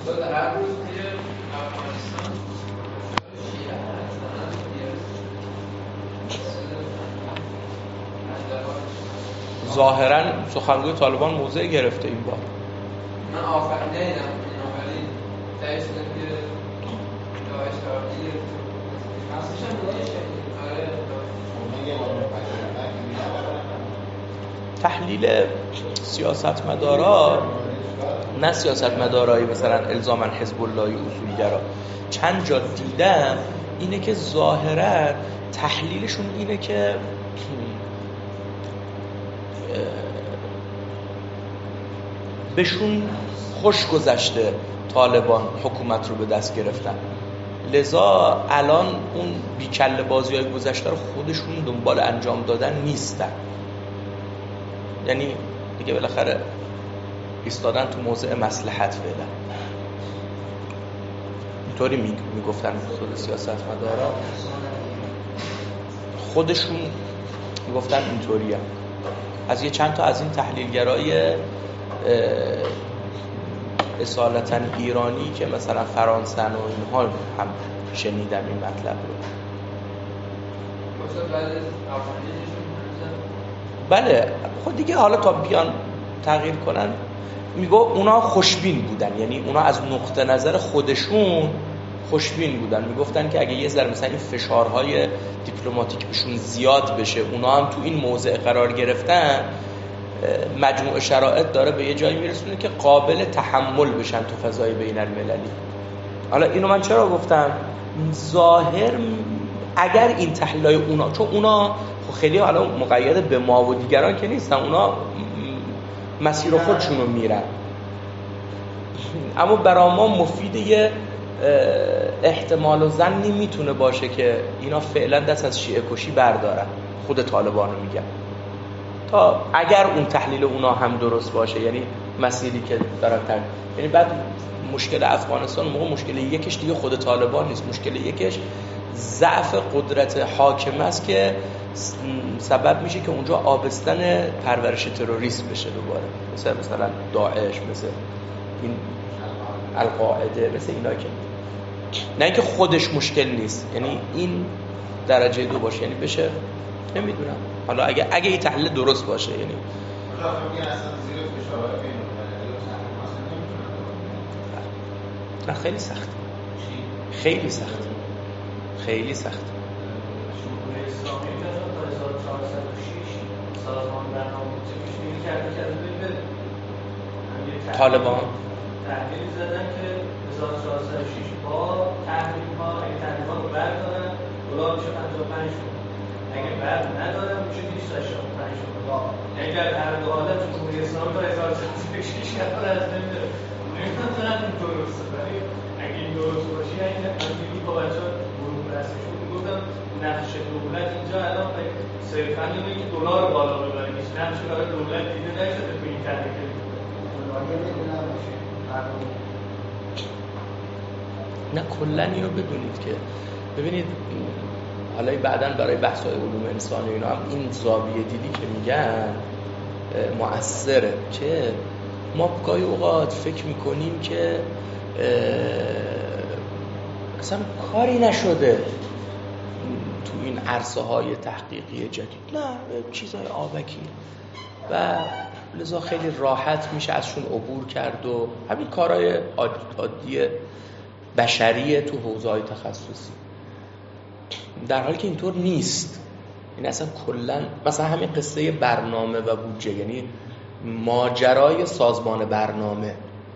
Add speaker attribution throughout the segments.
Speaker 1: هر روز توی افغانستان شیعه هستن
Speaker 2: ظاهرا سخنگوی طالبان موضع گرفته این بار.
Speaker 1: من آخرین دیدم این آخرین تایی شدم که داعش تاردی اصلش هم داعشه.
Speaker 2: تحلیل سیاستمدارا، نه سیاستمدارای مثلا الزاماً حزب اللهی اصولگرا، چند جا دیدم اینه که ظاهرا تحلیلشون اینه که بهشون خوش گذشته طالبان حکومت رو به دست گرفتن، لذا الان اون بیکله بازی های گذشته رو خودشون دنبال انجام دادن نیستن. یعنی دیگه بالاخره ایستادن تو موضع مصلحت فعلا. اینطوری میگفتن خود سیاستمدارا، خودشون میگفتن اینطوریه. از یه چند تا از این تحلیلگرای اصالتاً ایرانی که مثلا فرانسن و اینها هم شنیدم این مطلب رو. بله خود دیگه حالا تا بیان تغییر کنن، میگو اونا خوشبین بودن، یعنی اونا از نقطه نظر خودشون خوشبین بودن. میگفتن که اگه یه ذره مثلا این فشارهای دیپلماتیک بهشون زیاد بشه، اونا هم تو این موضع قرار گرفتن، مجموع شرایط داره به یه جایی میرسونه که قابل تحمل بشن تو فضای بین المللی. حالا اینو من چرا گفتم؟ ظاهر اگر این تحلیلای اونا، چون اونا خیلی حالا مقید به ما و دیگران که نیستن، اونا مسیر خودشون رو میرن، اما برای ما مفید یه احتمال و ظنی میتونه باشه که اینا فعلا دست از شیعه کشی بردارن. خود طالبان رو میگن، تا اگر اون تحلیل اونا هم درست باشه، یعنی مسیری که دارن یعنی بعد مشکل افغانستان موقع مشکل یکش دیگه خود طالبان نیست، مشکل یکش ضعف قدرت حاکم است که سبب میشه که اونجا آبستن پرورش تروریسم بشه دوباره، مثلا داعش، مثل این القاعده، مثل اینا. که نه اینکه خودش مشکل نیست، یعنی این درجه دو باشه، یعنی بشه نمیدونم حالا اگه این تحلیل درست باشه، یعنی نه خیلی سخت، خیلی سخت، خیلی سخت. طالبان
Speaker 3: تحلیل زدن که 1406 با تحریم‌ها اگه تحریم‌ها رو بردارن دلار میشه 55 تومان، اگه برد ندارن میشه 285 تومان. یعنی در هر دو حالت جمهوری اسلامی تا 1406 نفر از نمیره. نمی‌دونم این درسته، ولی اگه این درست باشه یعنی همینجوری با بچه‌ها گروه رسمیشون میگفتم نقش دولت اینجا الان صرفاً اینه که دلار بالا ببره، هیچ نقشی برای دولت دیده نشده تو این تحریم.
Speaker 2: نه کلا اینو بدونید که ببینید حالا بعداً برای بحث‌های علوم انسانی اینا هم این زاویه دیدی که میگن مؤثره، که ما گاهی اوقات فکر میکنیم که اصلا کاری نشده تو این عرصه‌های تحقیقی جدید، نه چیزای آبکی و لذا خیلی راحت میشه ازشون عبور کرد و همین کارهای عادی بشری تو حوزه‌های تخصصی، در حالی که اینطور نیست. این اصلا کلا مثلا همین قصه برنامه و بودجه، یعنی ماجرای سازمان برنامه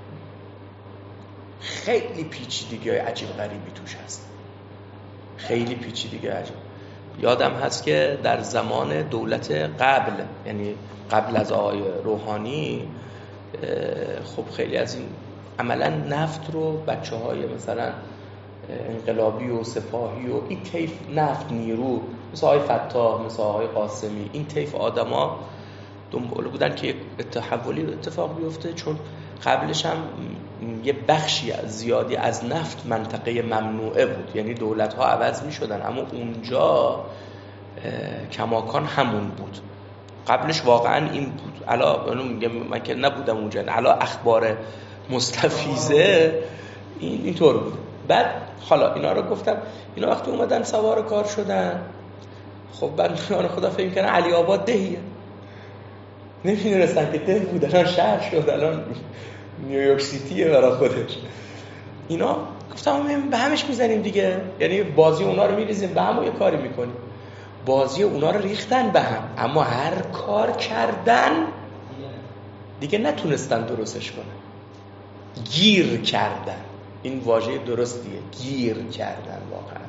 Speaker 2: خیلی پیچیدگی عجیب غریبی توش هست، خیلی پیچیدگی عجیب. یادم هست که در زمان دولت قبل، یعنی قبل از آقای روحانی، خب خیلی از این عملا نفت رو بچه‌های مثلا انقلابی و سپاهی و این طیف نفت نیرو، مثل آقای فتاح، مثل آقای قاسمی، این طیف آدما دنبال بودن که تحولی اتفاق بیفته، چون قبلش هم یه بخشی زیادی از نفت منطقه ممنوعه بود، یعنی دولت‌ها عوض می‌شدن اما اونجا کماکان همون بود. قبلش واقعا این بود. الان میگم من که نبودم اونجا، الان اخبار مستفیضه اینطور بود. بعد حالا اینا رو گفتم، اینا وقتی اومدن سوار کار شدن، خب بعد میان خدا فکر میکنن علی آباد دهیه، نمیدونستن که ده بود، الان شهر شد، الان نیویورک سیتیه برای خودش. اینا گفتم به همش میزنیم دیگه، یعنی بازی اونا رو میریزیم به هم و یه کاری میکنیم. بازی اونا رو ریختن به هم، اما هر کار کردن دیگه نتونستن درستش کنن، گیر کردن. این واژه درستیه، گیر کردن. واقعا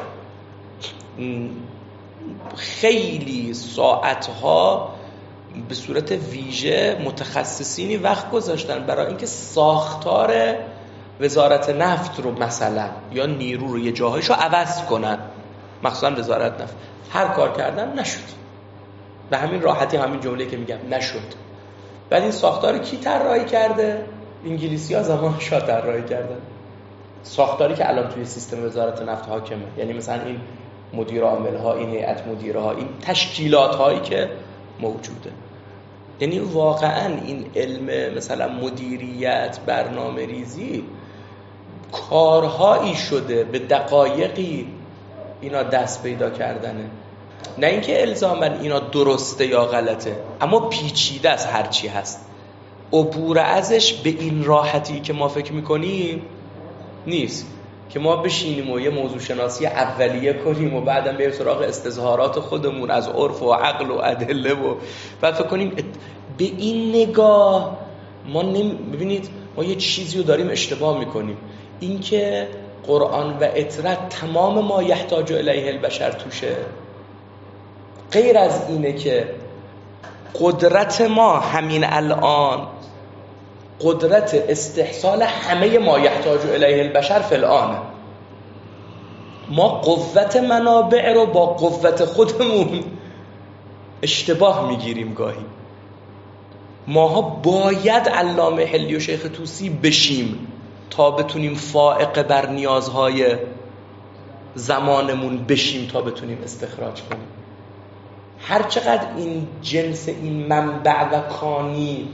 Speaker 2: خیلی ساعتها به صورت ویژه متخصصینی وقت گذاشتن برای اینکه ساختار وزارت نفت رو مثلا یا نیرو رو یه جاهایش رو عوض کنن، مخصوصا وزارت نفت. هر کار کردن نشد، به همین راحتی، همین جمله که میگم نشد. بعد این ساختار کی طراحی کرده؟ انگلیسی‌ها زمان شاه طراحی کردن. ساختاری که الان توی سیستم وزارت نفت حاکمه، یعنی مثلا این مدیر عامل‌ها، این هیئت مدیرها، این تشکیلات‌هایی که موجوده. یعنی واقعا این علم مثلا مدیریت، برنامه‌ریزی کارهایی شده به دقایقی اینا دست پیدا کردنه. نه اینکه الزاماً اینا درسته یا غلطه، اما پیچیده از هر چی هست. عبور ازش به این راحتی که ما فکر میکنیم نیست که ما بشینیم و یه موضوع شناسی اولیه کنیم و بعداً بریم سراغ استظهارات خودمون از عرف و عقل و ادله و بعد فکر کنیم به این نگاه ما ببینید ما یه چیزی رو داریم اشتباه میکنیم. این که قرآن و اطرت تمام ما یحتاج الیه البشر توشه، غیر از اینه که قدرت ما همین الان قدرت استحصال همه ما یحتاج الیه البشر فی الآن. ما قوت منابع رو با قوت خودمون اشتباه میگیریم گاهی. ماها باید علامه حلی و شیخ طوسی بشیم تا بتونیم فائق بر نیازهای زمانمون بشیم، تا بتونیم استخراج کنیم. هر چقدر این جنس، این منبع و کانی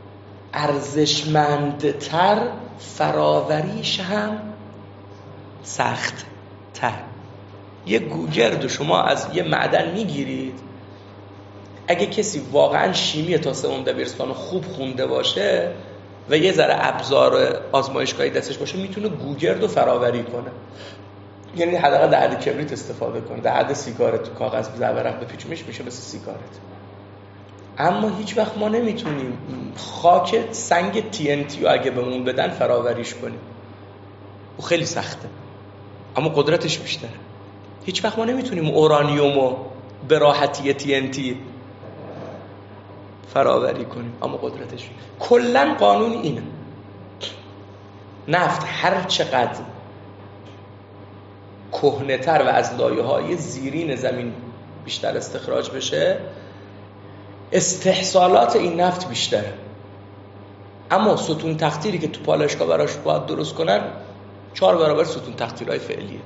Speaker 2: ارزشمندتر، فراوریش هم سخت تر. یه گوگرد شما از یه معدن میگیرید، اگه کسی واقعا شیمی تا سوم دبیرستان خوب خونده باشه و یه ذره ابزار آزمایشگاهی دستش باشه، میتونه گوگرد رو فراوری کنه. یعنی حداقل در حد کبریت استفاده کنه، در حد سیگارت کاغذ زبرق بپیچونیش میشه مثل سیگارت. اما هیچ وقت ما نمیتونیم خاک سنگ TNT رو اگه بهمون بدن فراوریش کنیم. و خیلی سخته اما قدرتش بیشتره. هیچ وقت ما نمیتونیم اورانیوم رو به راحتی TNT فراوری کنیم اما قدرتش. کلن قانون اینه، نفت هر چقدر کهنه‌تر و از لایه‌های زیرین زمین بیشتر استخراج بشه، استحصالات این نفت بیشتره. اما ستون تقطیری که تو پالایشگاه براش باید درست کنن 4 برابر ستون تقطیرهای فعلیه.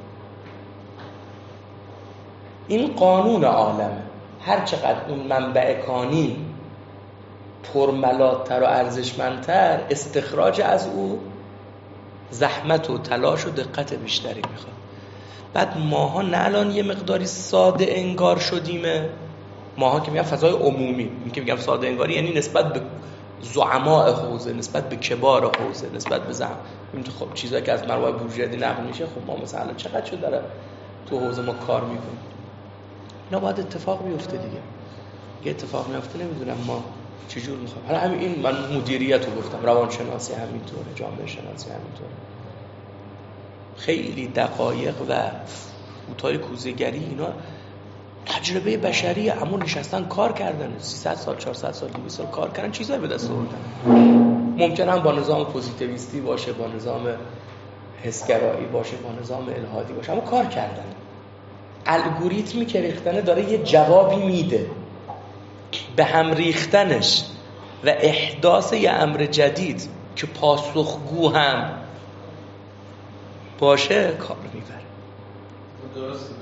Speaker 2: این قانون عالمه. هر چقدر اون منبع کانی پرملات‌تر و ارزشمندتر، استخراج از او زحمت و تلاش و دقت بیشتری میخواد. بعد ماها نه الان یه مقداری ساده انگار شدیمه. ماها که میگم فضای عمومی، میگم ساده انگاری یعنی نسبت به زعماء حوزه، نسبت به کبار حوزه، نسبت به زعم. خب چیزایی که از مرواع بورژوازی نقل میشه، خب ما مثلا چقدر شد داره تو حوزه ما کار میکنیم. اینا باید اتفاق بیفته دیگه. یه اتفاق میفته نمیدونم ما چجور میخوام. حالا همین این من مدیریت رو گفتم، روانشناسی همینطوره، جامعه شناسی همینطوره. خیلی دقایق و فوتای کوزه‌گری اینا تجربه بشریه، اما نشستن کار کردن 300 سال 400 سال 200 سال کار کردن، چیزایی به دست آوردن. ممکنه هم با نظام پوزیتیویستی باشه، با نظام حسگرایی باشه، با نظام الحادی باشه، اما کار کردن. الگوریتمی که ریختنه داره یه جوابی میده. به هم ریختنش و احداث یه امر جدید که پاسخگو هم باشه کار میبره.
Speaker 1: درسته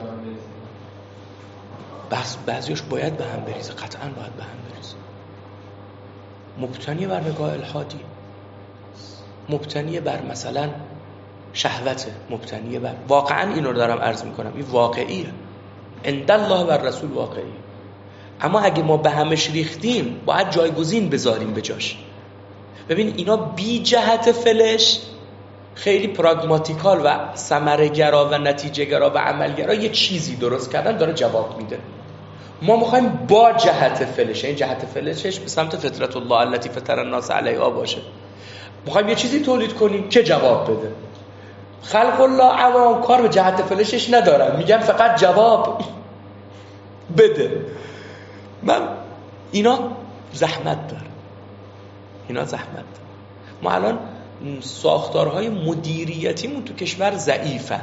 Speaker 2: بس بعضیش باید به هم بریزه، قطعاً باید به هم بریزه. مبتنی بر نگاه الحادی مبتنی بر مثلا شهوته، مبتنی بر، واقعا اینو دارم عرض میکنم، این واقعیه، عند الله و رسول واقعیه. اما اگه ما به همش ریختیم باید جایگزین بذاریم به جاش. ببین اینا بی جهت فلش خیلی پراگماتیکال و ثمره گرا و نتیجه گرا و عمل گرا یه چیزی درست کردن داره جواب میده. ما میخوایم با جهت فلش، این جهت فلشش به سمت فطرت الله التي فطر الناس علیها باشه، میخوایم یه چیزی تولید کنیم که جواب بده. خلق الله عوام کار به جهت فلشش ندارن، میگن فقط جواب بده. من اینا زحمت داره، اینا زحمت داره. ما الان ساختارهای مدیریتیمون تو کشور ضعیفه.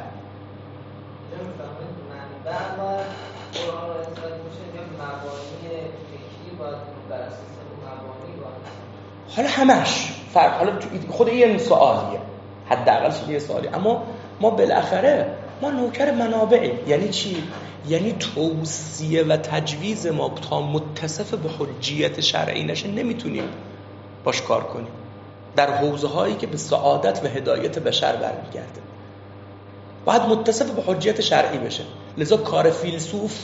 Speaker 2: حالا همش فرق، حالا خود این سوالیه، حداقل یه سوالی، اما ما بالاخره ما نوکر منابعیم. یعنی چی؟ یعنی توصیه و تجویز ما تا متصف به حجیت شرعی نشه نمیتونیم باش کار کنیم در حوزه هایی که به سعادت و هدایت بشر برمیگرده. باید متصف به حجیت شرعی بشه. لذا کار فیلسوف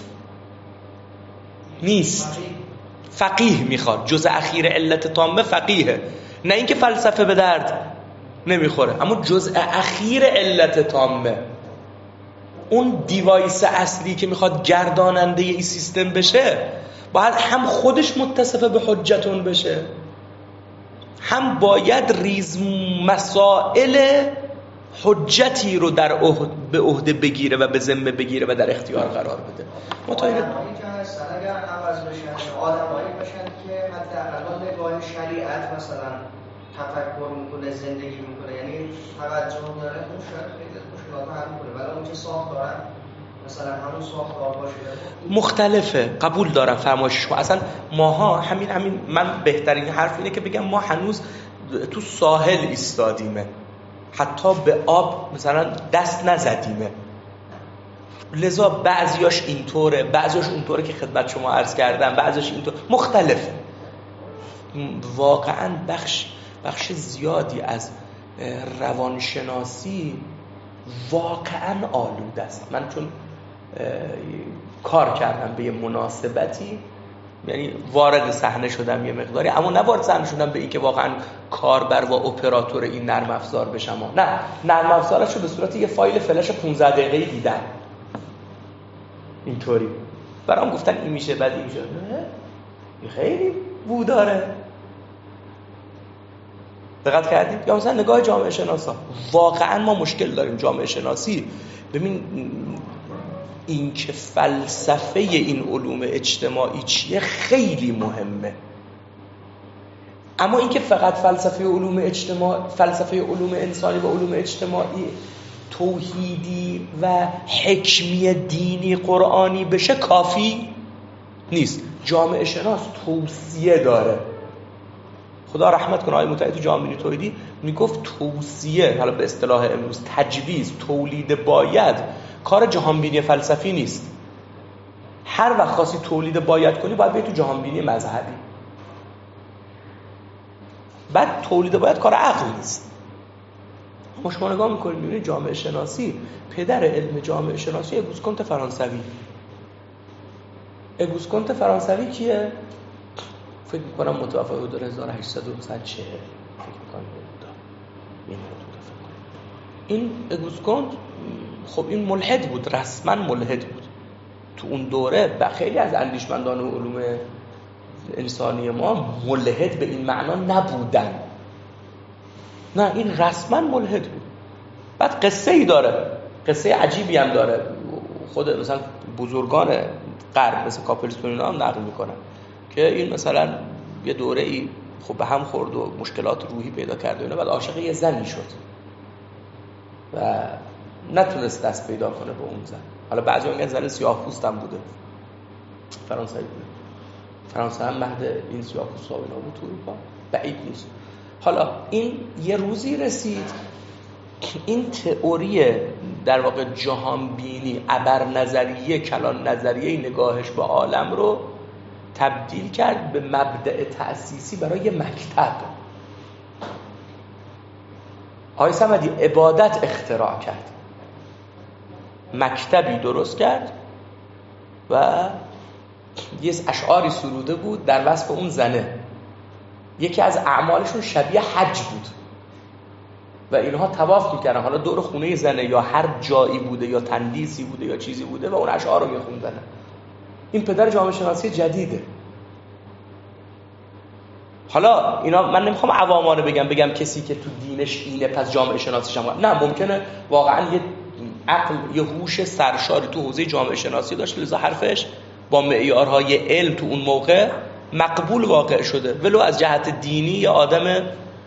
Speaker 2: نیست، فقیه میخواد. جزء اخیر علت تامه فقیهه، نه اینکه فلسفه به درد نمیخوره، اما جزء اخیر علت تامه، اون دیوایس اصلی که میخواد گرداننده این سیستم بشه باید هم خودش متصف به حجتون بشه، هم باید ریز مسائل حجتی رو به عهده بگیره و به ذمه بگیره و در اختیار قرار بده.
Speaker 4: آدمایی که هستن اگر عوض بشن، آدمایی باشن که حداقل نگاه شریعت مثلا تفکر میکنه، زندگی میکنه، یعنی توجه داره، اون شاید خیلی مشکلات حل میکنه. ولی اون که ساخت دارن مثلا همون ساختار باشه
Speaker 2: مختلفه. قبول دارم فرمایشش. اصلا ماها همین من بهترین حرف اینه که بگم ما هنوز تو ساحل ایستادیمه، حتی به آب مثلا دست نزدیمه. لذا بعضیاش اینطوره، بعضیاش اونطوره که خدمت شما عرض کردم، بعضیاش اینطور، مختلفه. واقعا بخش زیادی از روانشناسی واقعا آلوده است. من چون کار کردم به یه مناسبتی، یعنی وارد صحنه شدم یه مقداری، اما نه وارد صحنه شدم به این که واقعا کاربر و اپراتور این نرم افزار بشم. نه، نرم افزارش رو به صورت یه فایل فلش 15 دقیقه‌ای دیدم. اینطوری برام گفتن این میشه، بعد این میشه. این خیلی بو داره. دقت کردید؟ یا مثلا نگاه جامعه شناسا، واقعا ما مشکل داریم جامعه شناسی. ببین این که فلسفه این علوم اجتماعی چیه خیلی مهمه، اما این که فقط فلسفه علوم انسانی و علوم اجتماعی توحیدی و حکمی دینی قرآنی بشه کافی نیست. جامعه شناس توصیه داره. خدا رحمت کنه آقای متحدی تو جامعه توحیدی میگفت توصیه، حالا به اصطلاح امروز تجویز، تولید باید کار جهانبینی فلسفی نیست. هر وقت خواستی تولید باید کنی باید بری تو جهانبینی مذهبی. بعد تولید باید کار عقل نیست. ما شما نگاه میکنید میبینید جامعه شناسی، پدر علم جامعه شناسی اگوست فرانسوی. اگوست کنت فرانسوی کیه؟ فکر میکنم متوفی بود 1840. فکر میکنم این اگوست کنت، خب این ملحد بود، رسما ملحد بود تو اون دوره. و خیلی از اندیشمندان علوم انسانی ما ملحد به این معنا نبودن. نه، این رسما ملحد بود. بعد قصه ای داره، قصه عجیبی هم داره. خود مثلا بزرگان غرب مثل کاپلستون اینا هم نقل میکنن که این مثلا یه دوره ای خب به هم خورد و مشکلات روحی پیدا کرد و اینا، بعد عاشق یه زنی شد و نتونست دست پیدا کنه به اون زن. حالا بعضی میگن زن سیاه‌پوست هم بوده، فرانسوی بوده. فرانسه هم مهد این سیاه‌پوستا و اینا بود تو اروپا، بعید نیست. حالا این یه روزی رسید این تئوری در واقع جهانبینی، ابر نظریه، کلان نظریه نگاهش به عالم رو تبدیل کرد به مبدأ تأسیسی برای مکتب. آقای صمدی عبادت اختراع کرد، مکتبی درست کرد و یه اشعاری سروده بود در وصف اون زنه. یکی از اعمالشون شبیه حج بود و اینها طواف میکردن، حالا دور خونه زنه یا هر جایی بوده یا تندیسی بوده یا چیزی بوده و اون اشعار رو میخوندن. این پدر جامعه شناسی جدیده. حالا اینا من نمیخوام عوامانه بگم کسی که تو دینش اینه پس جامعه شناسیش هم نه، ممکنه واقعا یه عقل، یه هوش سرشاری تو حوزه جامعه شناسی داشت، لذا حرفش با معیارهای علم تو اون موقع مقبول واقع شده، ولو از جهت دینی یه آدم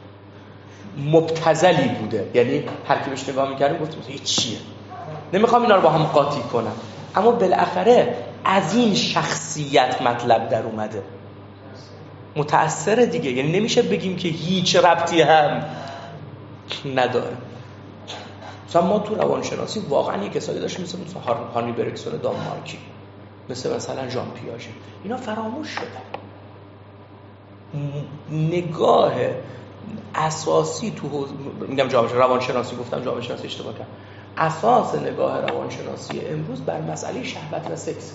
Speaker 2: مبتذلی بوده. یعنی هر کی بهش نگاه می‌کردیم گفتیم این چیه؟ نمیخوام اینا رو با هم قاطی کنم، اما بالاخره از این شخصیت مطلب در اومده، متأثره دیگه. یعنی نمیشه بگیم که هیچ ربطی هم نداره. مثلا ما تو روانشناسی واقعا یه کسایی داشتیم مثل هانی برکسون دانمارکی، مثلا ژان پیاژه، اینا فراموش شدن. نگاه اساسی تو میگم جامعه روانشناسی، گفتم جامعه شناسی اشتباه کردم، اساس نگاه روانشناسی امروز بر مسئله شهوت و سکس.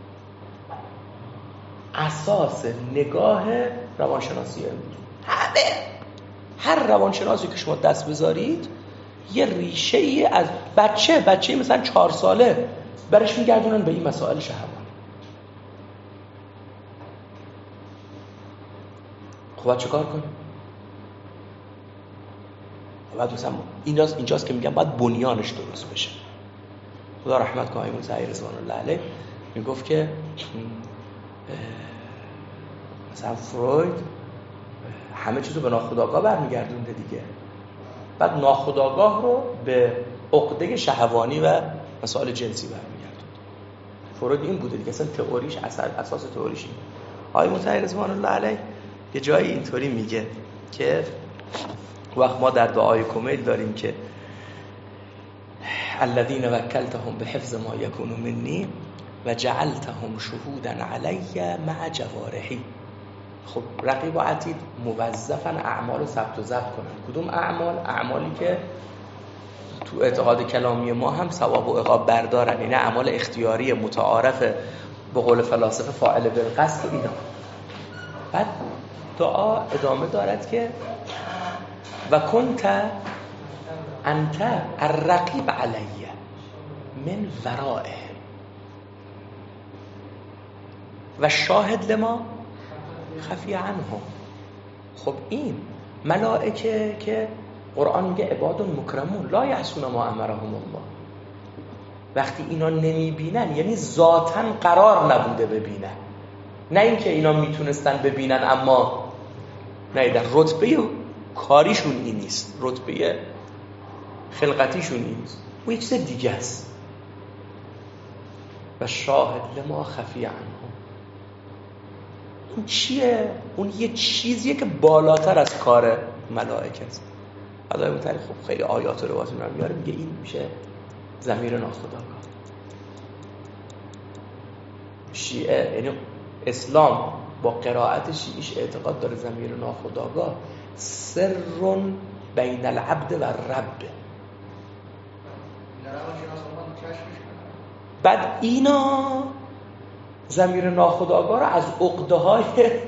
Speaker 2: اساس نگاه روانشناسی امروز هر روانشناسی که شما دست بذارید یه ریشه ای از بچه مثلا 4 ساله برش میگردونن به این مسائل شهوت. خب چه کار کنیم؟ بعد مثلا اینجاست که میگم باید بنیانش درست بشه. خدا رحمت کنه آقای موسوی رضوان الله علیه میگفت که مثلا فروید همه چیزو به ناخودآگاه برمیگردونده دیگه، بعد ناخودآگاه رو به عقده شهوانی و مسائل جنسی برمیگردوند. فروید این بوده دیگه، اصلا تئوریش اساس تئوریش این. آقای موسوی رضوان الله علیه یه جایی اینطوری میگه که وقت ما در دعای کمیل داریم که الذين وکلتهم بحفظ ما یکون منی و جعلتهم شهودا علی مع جوارحی. خب رقیب و عتید موظفن اعمال رو ثبت و ضبط کنن. کدوم اعمال؟ اعمالی که تو اعتقاد کلامی ما هم ثواب و عقاب بردارن، یعنی اعمال اختیاری متعارف به قول فلاسفه فاعل بالقصد اینا. بعد دعا ادامه دارد که و کنت انت الرقیب علیه من ورائه و شاهد لما خفی عنهم. خب این ملائکه که قرآن میگه عباد مکرمون لا یعصون ما امرهم الله، وقتی اینا نمیبینن یعنی ذاتاً قرار نبوده ببینن، نه اینکه اینا میتونستن ببینن اما نیدن. رتبه کاریشون این نیست، رتبه خلقتیشون این نیست، اون یک چیز دیگه است. و شاهد لما خفی عنهم، اون چیه؟ اون یه چیزیه که بالاتر از کار ملائکه است. خدای متعال خب خیلی آیات و روایات رو میاره، میگه این میشه ضمیر ناخودآگاه. شیعه یعنی اسلام با قرائت شیعیش اعتقاد داره ضمیر ناخودآگاه سر بین العبد و الرب. بعد اینا ضمیر ناخودآگاه رو از عقده‌های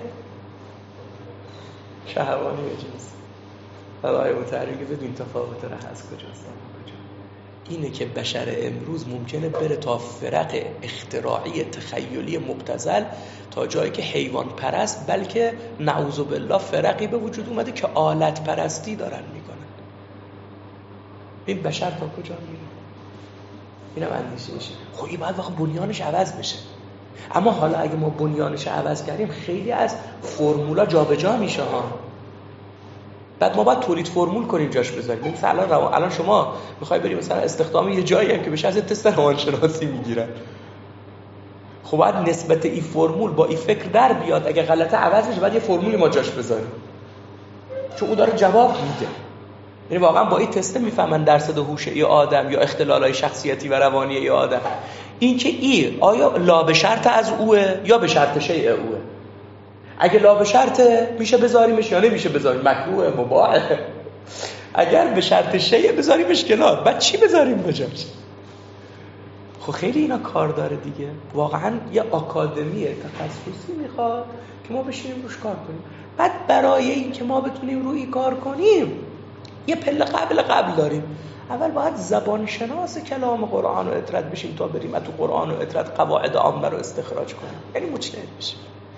Speaker 2: شهوانی و جنسی خدای متعال که بدون تفاوت راه از کجاست. اینه که بشر امروز ممکنه بره تا فرق اختراعی تخیلی مبتذل تا جایی که حیوان پرست، بلکه نعوذ بالله فرقی به وجود اومده که آلت پرستی دارن میکنن. این بشر تا کجا میره؟ اینم اندیشه میشه. خب این باید واقعا بنیانش عوض بشه. اما حالا اگه ما بنیانش عوض کردیم خیلی از فرمولا جابجا میشه ها. بعد ما باید تولید فرمول کنیم جاش بذاریم. مثلا الان شما میخوای بری مثلا استخدام یه جایی هم که بشه از تست روانشناسی میگیرن، خب باید نسبت این فرمول با این فکر در بیاد. اگه غلطه عوض بشه باید یه فرمولی ما جاش بذاریم، چون اون داره جواب میده. یعنی واقعا با این تست میفهمن درصد هوش ای آدم یا اختلالای شخصیتی و روانی ای آدم. این که ای آیا لا به شرط از اوه یا به شرط شیء اوه. اگه لا به شرطه میشه بذاریمش یا نمیشه بذاریم، مکروه مباحه. اگر به شرط شیء بذاریمش کنار، بعد چی بذاریم بجاش؟ خب خیلی اینا کار داره دیگه. واقعا یه آکادمی تخصصی میخواد که ما بشینیم روش کار کنیم. بعد برای این که ما بتونیم روی کار کنیم یه پله قبل داریم. اول باید زبان شناس کلام قرآن و اطرت بشیم تا بریم تو قرآن و اطرت قواعد عامه رو استخراج کنیم، یعنی مجتهد بشیم.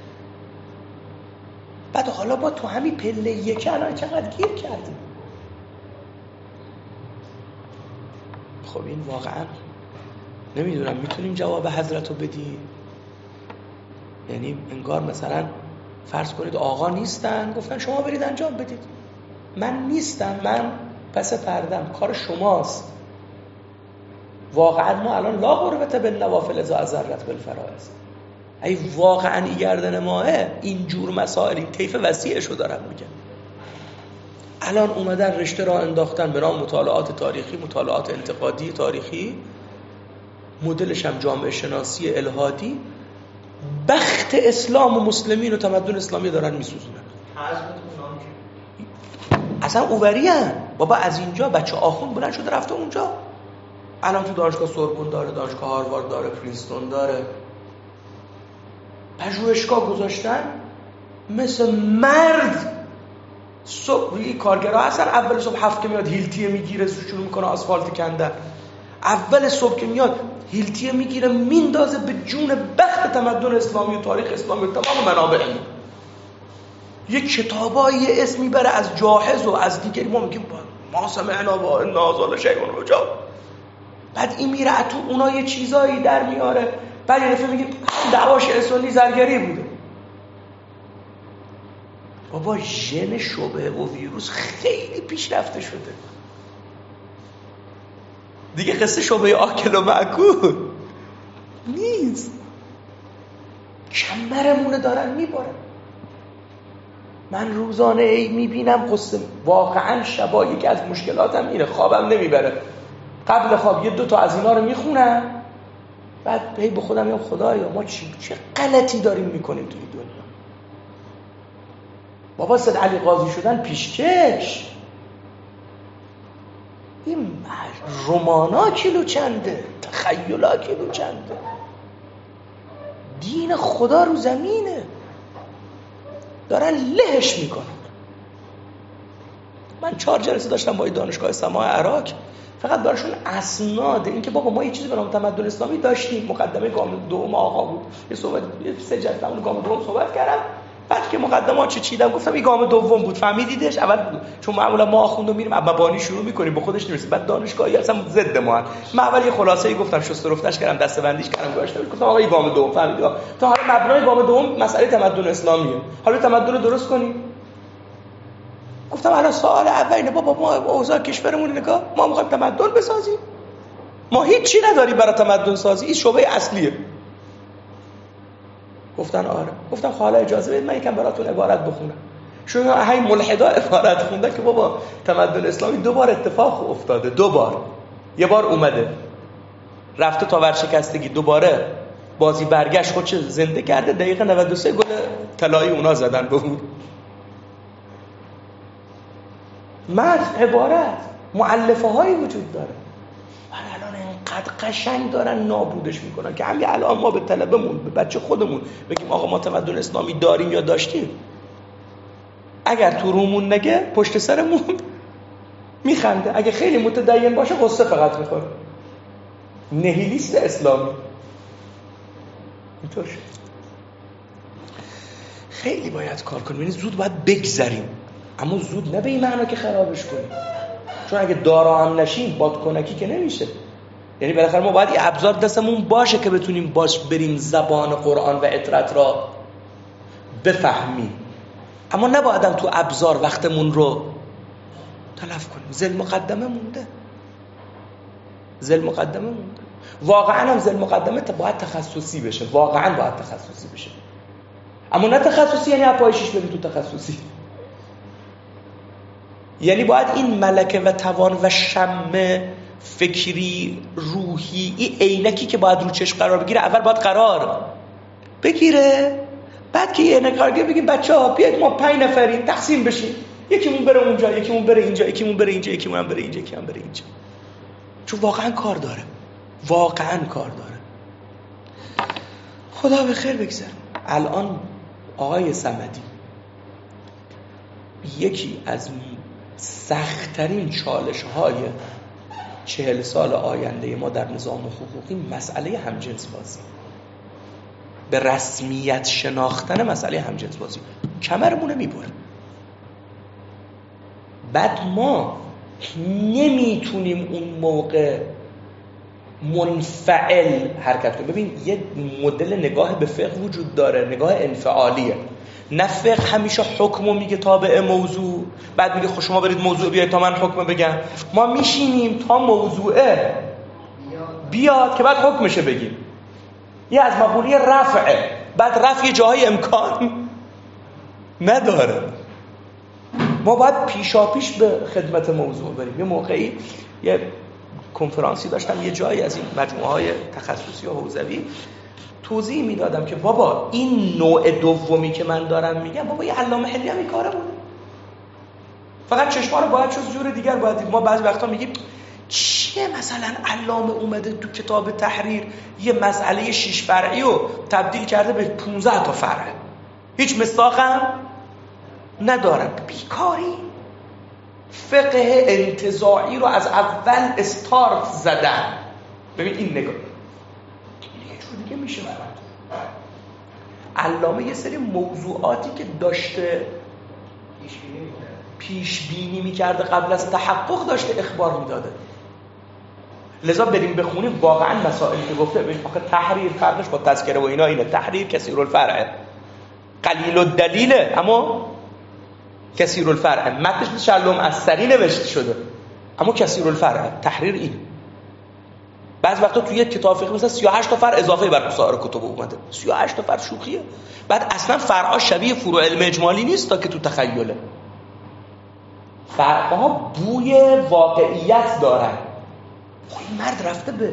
Speaker 2: بعد حالا با تو همین پله یک الان چقدر گیر کردیم. خب این واقعا نمیدونم میتونیم جواب حضرت رو بدیم. یعنی انگار مثلا فرض کنید آقا نیستن، گفتن شما برید انجام بدید. من نیستم، من پس پردم، کار شماست. واقعا ما الان لا قربت بالنوافل اذا ذرت بالفرائض. ای واقعا این گردن ماه این جور مسائل این طیف وسیعشو دارن میگن. الان اومدن رشته را انداختن به نام مطالعات تاریخی، مطالعات انتقادی تاریخی، مدلش هم جامعه شناسی الهادی. بخت اسلام و مسلمین و تمدن اسلامی دارن میسوزونن. اصلا اووری هم بابا از اینجا بچه آخوند بلند شده رفته اونجا. الان تو دانشگاه سوربن داره، دانشگاه هاروارد داره، پرینستون داره، پژوهشگاه گذاشتن. مثل مرد صبح کارگرها اصلا اول صبح 7 که میاد هیلتیه میگیره شروع میکنه آسفالت کندن. اول صبح که میاد هیلتیه میگیره میندازه به جون بخت تمدن اسلامی و تاریخ اسلامی و تمام منابع. یک کتابای اسم میبره از جاحظ و از دیگری. ما میگیم ما سمعنا با ان هذا شیء عجاب. بعد این میره تو اونا یه چیزایی در میاره. بعد یه دفعه میگیم دعواش سنی زرگری بوده. بابا ژن شبه و ویروس خیلی پیشرفته شده دیگه. قصه شبه آکل و معکول نیست. کمرمونه دارن میبارن. من روزانه ای میبینم قصه. واقعا شبا یکی از مشکلاتم اینه، خوابم نمیبره. قبل خواب 1-2 تا از اینا رو میخونم، بعد هی به خودم میگم خدایا ما چه غلطی داریم میکنیم توی دنیا. بابا سید علی قاضی شدن پیشکش. این رمانا کیلو چنده، تخیلا کیلو چنده. دین خدا رو زمینه دارن لهش میکنن. من 4 جلسه داشتم با دانشگاه سماع عراق، فقط براشون اسناد این که بابا ما یه چیزی به نام تمدن اسلامی داشتیم. مقدمه گام دوم آقا بود، یه صحبت 3 جلسه اون گام دوم صحبت کردم. بعد که مقدمات چیدم گفتم این گام دوم بود، فهمیدیدش؟ اول چون معمولا ما آخوندو میریم مبانی شروع میکنیم به خودش نمیرسه. بعد دانشگاهی اصلا ضد ما. من اول یه خلاصه‌ای گفتم، شست و رفتش کردم، دسته‌بندیش کردم، گذاشتم. گفتم آقا این گام دوم فهمیدید؟ تا حالا مبنای گام دوم مسئله تمدن اسلامیه. حالا تمدن رو درست کنیم. گفتم الان سوال اول اینه بابا ما اوضاع کشورمون نگاه، ما می‌خوایم تمدن بسازیم. ما هیچی نداریم برای تمدن سازی. این شعبه اصلیه. گفتن آره. گفتم حالا اجازه بدید من یکم براتون عبارت بخونم. شما همین ملحدا عبارت خوندن که بابا تمدن اسلامی 2 بار اتفاق افتاده. 2 بار. یه بار اومده رفته تا ورشکستگی، دوباره بازی برگشت خودش زنده کرده. دقیقه 93 گل طلایی اونا زدن به اون. عبارت مؤلفه هایی وجود داره. الان اینقدر قشنگ دارن نابودش میکنن که همین الان ما به طلبمون، به بچه خودمون بگیم آقا ما تمدن اسلامی داریم یا داشتیم، اگر تو رومون نگه پشت سرمون میخنده، اگه خیلی متدین باشه قصه فقط میخوره. نهیلیست اسلامی اینطور شد. خیلی باید کار کنیم، یعنی زود باید بگذریم، اما زود نه به این معنا که خرابش کنیم. چون اگه دارا هم نشیم بادکنکی که نمیشه. یعنی بالاخره ما باید یه ابزار دستمون باشه که بتونیم باش بریم زبان قرآن و اطرت را بفهمیم، اما نبایدم تو ابزار وقتمون رو تلف کنیم. ذل مقدمه مونده. واقعا هم ذل مقدمه باید تخصصی بشه. واقعا باید تخصصی بشه، اما نه تخصصی یعنی اپایشیش بریم تو تخصصی. یعنی باید این ملکه و توان و شم فکری روحی، این عینکی که باید رو چشم قرار بگیره، اول باید قرار بگیره. بعد که یه قرار بگیم بچه‌ها بیاید ما 5 نفریم تقسیم بشیم، یکیمون بره اونجا، یکیمون بره اینجا، یکیمون بره اینجا، یکیمون بره اینجا، یکیمون بره اینجا. چون واقعا کار داره، واقعا کار داره. خدا به خیر بگذره. الان آقای صمدی یکی از سخت‌ترین چالش‌های 40 سال آینده ما در نظام حقوقی مسئله همجنس بازی، به رسمیت شناختن مسئله همجنس بازی کمرمونه میبره. بعد ما نمیتونیم اون موقع منفعل حرکت کنیم. ببین یه مدل نگاه به فقه وجود داره، نگاه انفعالیه. نه فقه همیشه حکمو میگه تابع موضوع، بعد میگه خب شما برید موضوع بیاید تا من حکم بگم. ما میشینیم تا موضوعه بیاد که بعد حکمشه بگیم. یه از مقوله رفعه، بعد رفع جاهای امکان نداره. ما باید پیشاپیش به خدمت موضوع بریم. یه موقعی یه کنفرانسی داشتم یه جایی از این مجموعه‌های تخصصی و حوزوی، توضیح میدادم که بابا این نوع دومی که من دارم میگم، بابا یه علامه حلی هم این کاره بوده، فقط چشما رو باید شد جور دیگر باید دید. ما بعضی وقتا میگیم چیه مثلا علامه اومده تو کتاب تحریر یه مسئله 6 فرعی رو تبدیل کرده به 15 تا فرع، هیچ مصداقم ندارم. بیکاری فقه انتزاعی رو از اول استارت زدن. ببین این نگاه یه جور دیگه میشه. علامه یه سری موضوعاتی که داشته پیش بینی میکرده قبل از تحقق داشته اخبار میداده. لذا بریم بخونیم واقعا مسائلی که گفته. ببین آخه تحریر فرقش با تذکره و اینا اینه. تحریر کثیر الفرع، قلیل الدلیله اما کثیر الفرع. متنش به شلوم اثری نوشته شده اما کثیر الفرع. تحریر این. بعض وقتا توی کتاب فقه مثلا 38 تا فرع اضافه بر سایر کتب اومده. 38 تا فرع شوخیه. بعد اصلا فرعا شبیه فروع علم اجمالی نیست تا که تو تخیله. فرعا بوی واقعیت دارن. خب این مرد رفته به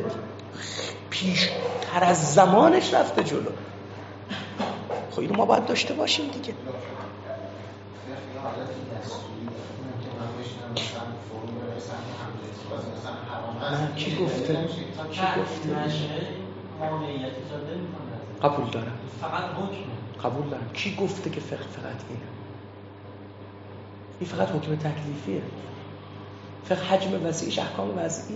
Speaker 2: پیشتر از زمانش رفته جلو. خب اینو ما باید داشته باشیم دیگه. کی گفته؟ قبول دارم.
Speaker 3: فقط حکم.
Speaker 2: قبول دارم. کی گفته که فقه فقط اینه؟ این فقط حکم تکلیفیه. فقه حجم وسیعش احکام وضعیه.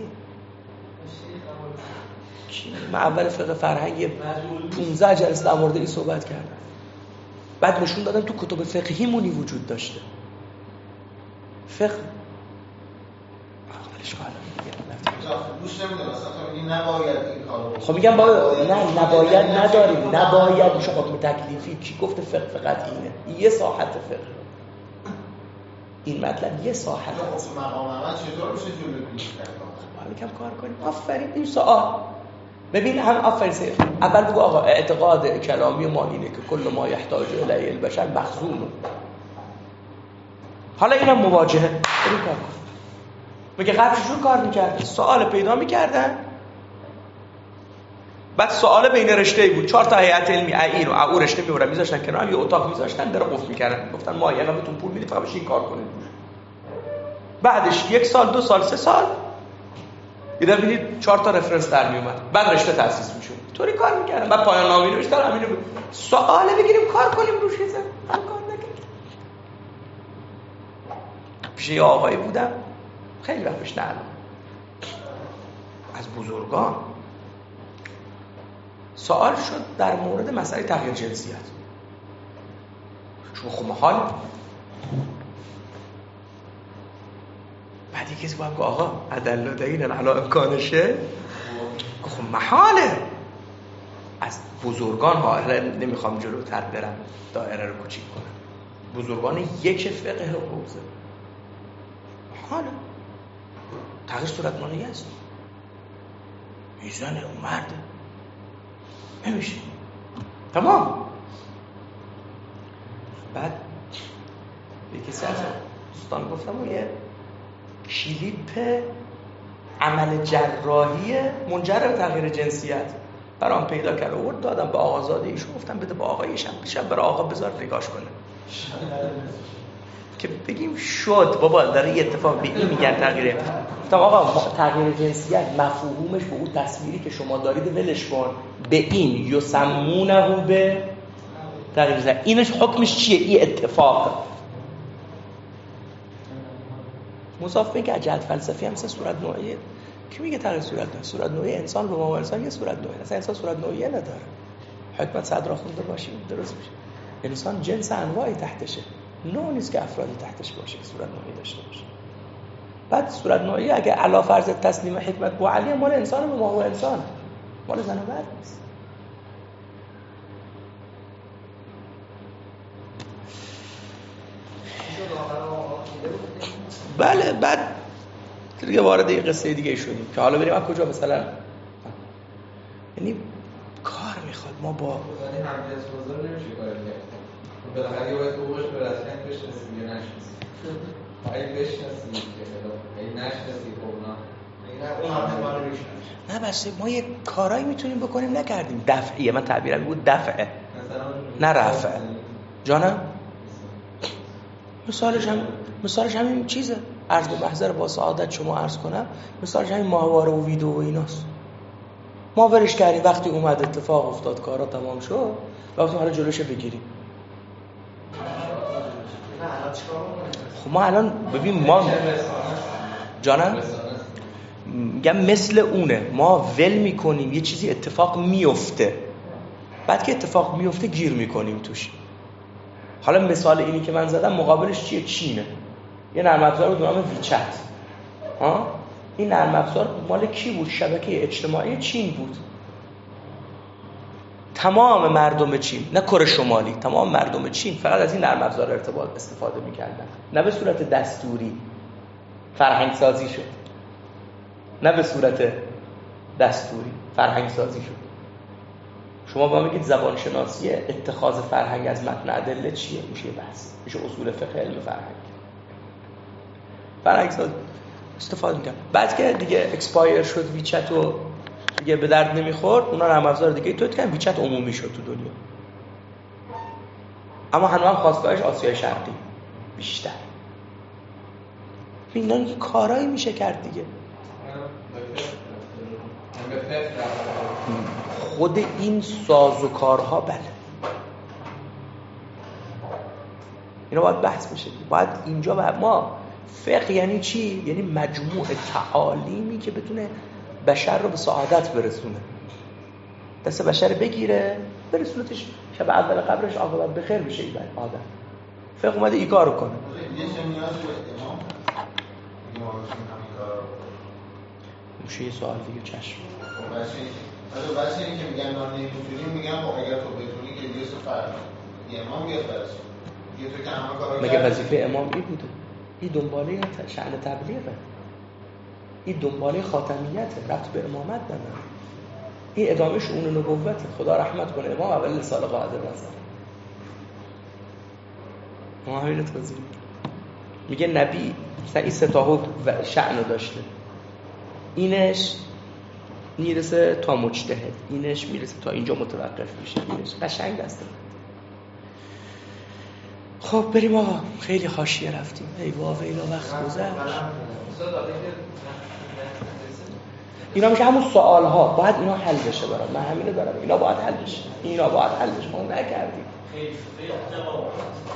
Speaker 2: من اول فقه فرهنگ 15 جلسه در مورد این صحبت کردم. بعد نشون دادم تو کتب فقهیمونی وجود داشته. فقه
Speaker 5: گوش نمیده مثلا این نباید این کارو.
Speaker 2: خب میگم نه نباید نداریم. نباید میشه حکم تکلیفی. کی گفته فقه فقط اینه؟ این یه ساحت فقه. این مطلب یه ساحت.
Speaker 5: خب مقام عمل چطور میشه جلوی پیش کرد؟
Speaker 2: حالا کم کار کنیم. آفرین. این سوال ببین هم آفرین. اول بگو آقا اعتقاد کلامی ما اینه که کل ما یحتاج الیه البشر مخزون. حالا اینم مواجهه. بریم کار کن. میگه قبلش جور کار میکردن، سوال پیدا میکردن، بعد سوال بین رشته‌ای بود، 4 تا هیئت علمی این و او رشته میورن میذاشتن کنار، هم یه اتاق میذاشتن در قفل میکردن، گفتن ما یه بهتون پول میدیم فقط بشین کار کنید. بعدش 1 سال 2 سال 3 سال یه دفعه ببینید 4 تا رفرنس در میومد، بعد رشته تأسیس میشد. طوری کار میکردن. بعد پایان نامه نوشتن همین سوال بگیریم کار کنیم روش. کار نکردن. پیش یه آقایی بودم خیلی وقت پیش، نه از بزرگان سوال شد در مورد مسئله تغییر جنسیت. چون خب محال. بعد یکی کسی باید گفت آقا ادله دلیل علی امکانشه. خب محاله. از بزرگان ها نمیخوام جلوتر برم دایره رو کوچیک کنم. بزرگان یک فقه حوزه محاله. تغییر صورتمانی است. میزنه اون مرده نمیشه. تمام. بعد یکی کسی از دوستان گفتم و یه کلیپ عمل جراحی منجر به تغییر جنسیت برام پیدا کرد و دادم به آقازاده ایشون، گفتم بده با آقایشم شب برای آقا بذار نگاش کنه. که بگیم شد بابا داره یه اتفاق به این میگن تغییره. گفتم آقا تغییر جنسیت مفهومش به اون تصویری که شما دارید ولش کن، به این یسمونه به تغییر جنسیت. اینش حکمش چیه؟ این اتفاق مضاف به اینکه جهت فلسفی هم سه صورت نوعیه. کی میگه تغییر صورت نوعی انسان به ما انسان یه صورت نوعی، اصلا انسان صورت نوعیه نداره. حکمت صدرا خونده باشیم درست میشه. انسان جنس انواعی تحتشه، نوع نیست که افرادی تحتش باشه که صورت نوعی داشته باشه. بعد صورت نوعی اگه علا فرض تسلیم حکمت با علی مال انسان به ما هو انسان، مال زن و مرد نیست. بله بعد دیگه وارد یه قصه دیگه شدیم که حالا بریم از کجا مثلا، یعنی کار میخواد ما با
Speaker 1: یعنی همجنس بازار نمیشه کار کرد. بالاخره یه باید حقوقش به رسمیت بشناسیم یا نشناسیم. اگه بشناسیم که اگه نشناسیم خب
Speaker 4: اون هم ما رو میشناسیم.
Speaker 2: نه بس ما یه کارایی میتونیم بکنیم نکردیم. دفعیه، من تعبیرم بود دفعه نه رفعه. جانم مثالش همین چیزه. عرض به محضر با سعادت شما عرض کنم، مثالش همین ماهواره و ویدیو و ایناست. ما ورش کردیم وقتی اومد اتفاق افتاد کارا تمام شد، وقتی حالا جلوش بگیریم. خب ما الان ببین ما جانم میگم مثل اونه، ما ول میکنیم یه چیزی اتفاق میفته، بعد که اتفاق میفته گیر میکنیم توش. حالا مثال اینی که من زدم مقابلش چیه؟ چینه. یه نرم افزار بود به نام ویچت. این نرم افزار مال کی بود؟ شبکه اجتماعی چین بود. تمام مردم چین، نه کره شمالی، تمام مردم چین فقط از این نرم افزار ارتباط استفاده می‌کردن. نه به صورت دستوری فرهنگ سازی شد، نه به صورت دستوری فرهنگ سازی شد. شما با میگید زبان شناسی اتخاذ فرهنگ از متن ادله چیه؟ میشه بحث، میشه اصول فقه علم فرهنگ سازی استفاده می‌کرد. بعد که دیگه اکسپایر شد ویچت و دیگه به درد نمیخورد، اونا نرم افزار دیگه توت کردن، ویچت عمومی شد تو دنیا. اما هنوز هم خواستگاهش آسیای شرقی بیشتر. اینا کارایی میشه کرد دیگه. خود این سازوکارها بله اینا باید بحث بشه. باید اینجا ما فقه یعنی چی؟ یعنی مجموع تعالیمی که بتونه بشر رو به سعادت برسونه، دست بشر بگیره برسونتش شب اول قبرش عاقبت بخیر بشه. این آدم فقه اومده این کارو کنه. میشه یه سوال دیگه چشم.
Speaker 5: بچه این که میگن ما نمیتونیم، میگن خب اگر تو بتونی که لیست فرق امام بیاد برس یه تو که همه کارا
Speaker 2: مگه وظیفه امام این بوده؟ این دنباله شأن تبلیغه، این دنباله خاتمیته، ربط به امامت نداره. این ادامه شؤون نبوته. خدا رحمت کنه امام اول سال قاعده مثلا ما همین توضیح میگه نبی مثلا این سه تا حکم و شأن داشته، اینش میرسه تا مجتهد، اینش میرسه تا اینجا متوقف میشه، اینش قشنگ دسته. خب بریم آقا، خیلی حاشیه رفتیم. ای ویلا وقت گذشت. اینا میشه همون سوال ها، باید اینا حل بشه برام. من همینو دارم، اینا باید حل بشه، اینا باید حل بشه. ما نکردیم.
Speaker 3: خیلی جواب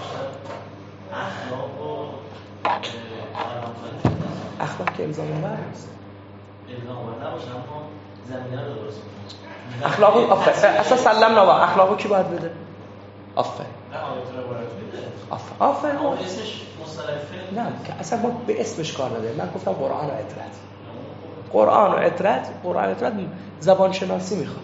Speaker 2: اخلاق که الزام اون نیست.
Speaker 3: الزام نباشه اما زمینه رو درست کنه.
Speaker 2: اخلاقو اصلا سلام نوا اخلاقو کی باید بده؟ آفرین.
Speaker 3: نه آیت رو باید بده.
Speaker 2: آفرین.
Speaker 3: اما اسمش مصطلحه.
Speaker 2: نه که اصلا ما به اسمش کار نداریم. من گفتم قرآن و عترت. قرآن و عترت زبان شناسی میخواد.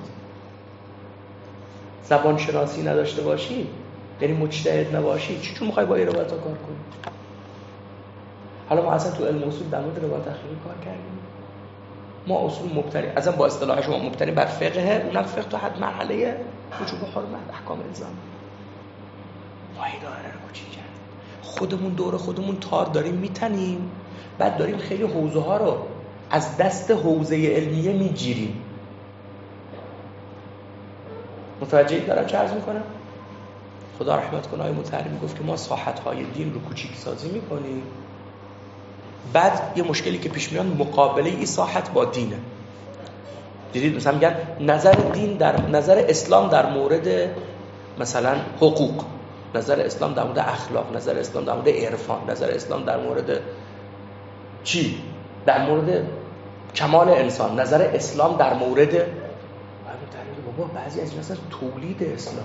Speaker 2: زبان شناسی نداشته باشی، یعنی مجتهد نباشی، چون میخوای با این روایت کار کنی؟ حالا ما اصلا تو علم اصول در مورد روایت اخیری کار کردیم. ما اصول مبتنی اصلا با اصطلاح شما مبتنی بر فقه، اونم فقه تا حد مرحله وجوب حرمت احکام الزام. ما این دایره رو کوچیک کردیم. خودمون دور خودمون تار داریم میتنیم، بعد داریم خیلی حوزه ها رو از دست حوزه علمیه میگیریم. متوجه دارم چه عرض میکنم؟ خدا رحمت کنه آقای مطهری میگفت که ما ساحت‌های دین رو کوچیک سازی میکنیم، بعد یه مشکلی که پیش میاد مقابله این ساحت با دینه. دیدید مثلا میگن نظر اسلام در مورد مثلا حقوق، نظر اسلام در مورد اخلاق، نظر اسلام در مورد عرفان، نظر اسلام در مورد چی؟ در مورد کمال انسان، نظر اسلام در مورد بابا بعضی از اینا اصلا تولید اسلامه.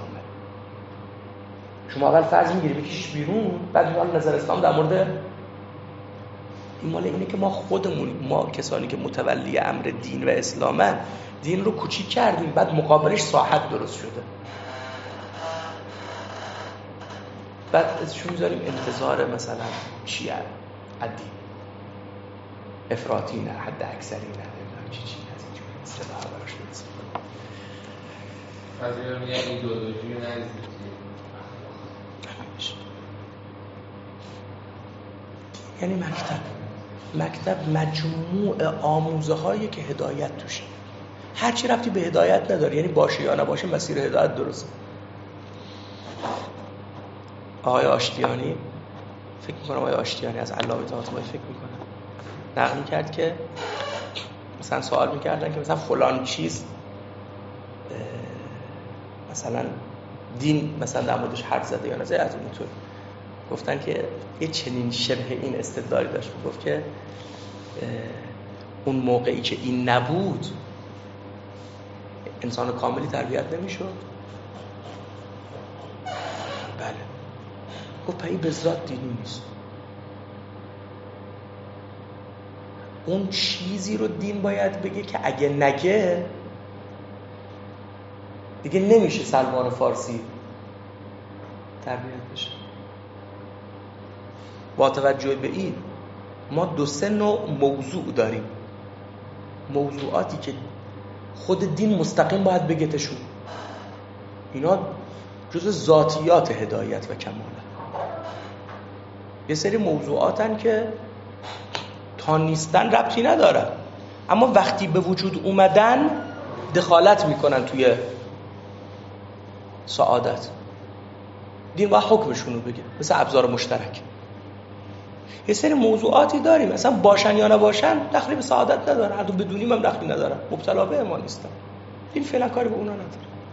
Speaker 2: شما اول فرض میگیری بکشیش بیرون، بعد میگن نظر اسلام در مورد این مال اینه که ما خودمون، ما کسانی که متولی امر دین و اسلامن، دین رو کوچیک کردیم، بعد مقابلش ساحت درست شده، بعد ازشون میذاریم انتظار مثلا چیه عدی افراطی نه، حد اکثری نه، چی از اینجور اصطلاح براش درست میکنم.
Speaker 1: از این رو میگن ایدئولوژی نزدیکی
Speaker 2: یعنی مکتب مجموع آموزه هایی که هدایت توشه، هرچی رفتی به هدایت نداره، یعنی باشه یا نباشه مسیر هدایت درسته. آقای آشتیانی فکر میکنم آقای آشتیانی از علامه طاطمایی فکر میکنم نقل میکرد که مثلا سوال میکردن که مثلا فلان چیز مثلا دین مثلا در موردش حرف زده یا نزده، از اونطور گفتن که یه چنین شبه این استدلالی داشت، گفت که اون موقعی که این نبود انسان کاملی تربیت نمیشد. بله. گفت پایی به ذات دینی نیست. اون چیزی رو دین باید بگه که اگه نگه دیگه نمیشه سلمان فارسی تربیت بشه. با توجه به این ما 2-3 نوع موضوع داریم، موضوعاتی که خود دین مستقیم باید بگتشون، اینا جزء ذاتیات هدایت و کماله. یه سری موضوعاتن که تا نیستن ربطی ندارن، اما وقتی به وجود اومدن دخالت میکنن توی سعادت. دین باید حکمشون رو بگه، مثل ابزار مشترک. یه سری موضوعاتی داریم مثلا باشن یا نباشن دخلی به سعادت نداره، حتی بدونیم هم دخلی نداره، مبتلا به ما نیستن. دین فعلا کاری به اونا نداره.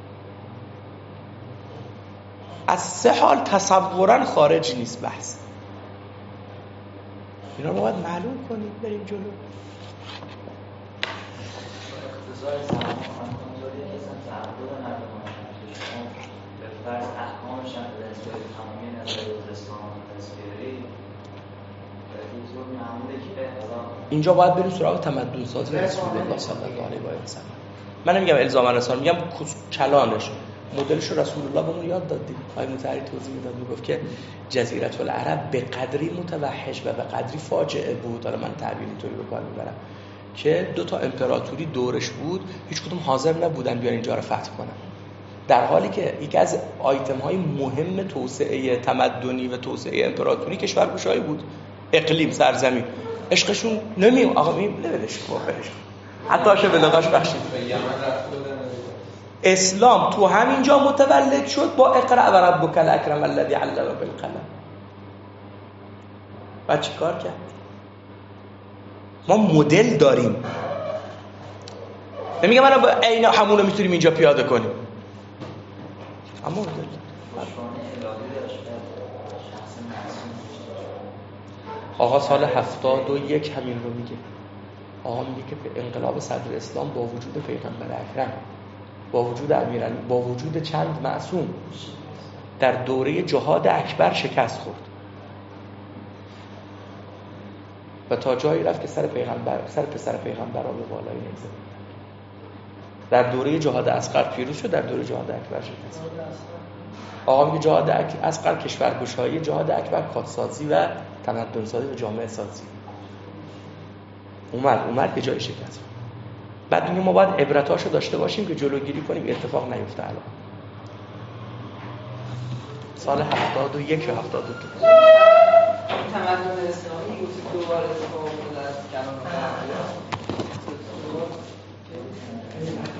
Speaker 2: از 3 حال تصورا خارج نیست بحث. اینا رو باید معلوم کنیم بریم جلو.
Speaker 6: اقتضای زمان همونطوری اصلا تعبیر نکنم به فرض احکامش هم به نسبت تمامی نظریات اسلام تصویری اینطور معموله که
Speaker 2: اینجا باید بریم سراغ تمدن سازی رسول الله صلی الله علیه و سلم. من نمیگم الزاما رسول، میگم کلانش مدلش رو رسول الله بهمون یاد داد. آقای مطهری توضیح میداد، میگفت که جزیره العرب به قدری متوحش و به قدری فاجعه بود، حالا من تعبیر اینطوری به کار میبرم، که 2 تا امپراتوری دورش بود، هیچ کدوم حاضر نبودن بیان اینجا رو فتح کنن، در حالی که یکی از آیتم های مهم توسعه تمدنی و توسعه امپراتوری کشورگشایی بود. اقلیم، سرزمین، عشقشون نمیم آقا نمیدش کن بهش، حتی شه بلغاش بخشید. اسلام تو همینجا متولد شد با اقرأ و ربک الاکرم الذی علم بالقلم. بعد چی کار کرد؟ ما مدل داریم، نمیگم الان عین همون رو میتونیم اینجا پیاده کنیم، اما مدل آقا سال 71 همین رو میگه. آقا میگه که انقلاب صدر اسلام با وجود پیغمبر اکرم، با وجود امیرعلی، با وجود چند معصوم در دوره جهاد اکبر شکست خورد و تا جایی رفت که سر پسر پیغمبر را به بالای نیزه. در دوره جهاد اصغر پیروز شد، در دوره جهاد اکبر شکست خورد. آقا میگه جهاد اصغر کشورگشایی، جهاد اکبر کادسازی و تمدن سازی و جامعه سازی. اومد به جای شکست. بعد میگه ما باید عبرتاشو داشته باشیم که جلوگیری کنیم اتفاق نیفته. الان سال 71 و 72
Speaker 4: تمدن اسلامی دوباره اتفاق افتاد از کلام